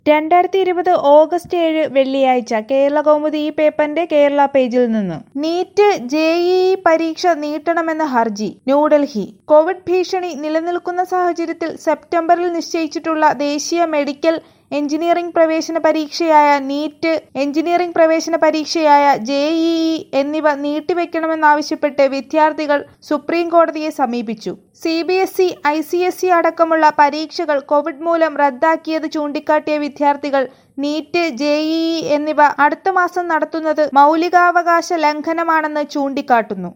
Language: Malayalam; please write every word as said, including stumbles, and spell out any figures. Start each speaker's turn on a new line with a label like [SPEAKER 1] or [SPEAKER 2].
[SPEAKER 1] രണ്ടായിരത്തി ഇരുപത് ഓഗസ്റ്റ് ഏഴ് വെള്ളിയാഴ്ച കേരളകൗമുദി ഈ പേപ്പറിന്റെ കേരള പേജിൽ നിന്ന് നീറ്റ് ജെഇഇ പരീക്ഷ നീട്ടണമെന്ന ഹർജി. ന്യൂഡൽഹി. കോവിഡ് ഭീഷണി നിലനിൽക്കുന്ന സാഹചര്യത്തിൽ സെപ്റ്റംബറിൽ നിശ്ചയിച്ചിട്ടുള്ള ദേശീയ മെഡിക്കൽ എഞ്ചിനീയറിംഗ് പ്രവേശന പരീക്ഷയായ നീറ്റ്, എഞ്ചിനീയറിംഗ് പ്രവേശന പരീക്ഷയായ ജെഇഇ എന്നിവ നീട്ടിവെക്കണമെന്നാവശ്യപ്പെട്ട് വിദ്യാർത്ഥികൾ സുപ്രീം കോടതിയെ സമീപിച്ചു. C B S E, I C S E അടക്കമുള്ള പരീക്ഷകൾ കോവിഡ് മൂലം റദ്ദാക്കിയത് ചൂണ്ടിക്കാട്ടിയ വിദ്യാർത്ഥികൾ നീറ്റ്, ജെഇഇ എന്നിവ അടുത്ത മാസം നടത്തുന്നത് മൗലികാവകാശ ലംഘനമാണെന്ന് ചൂണ്ടിക്കാട്ടുന്നു.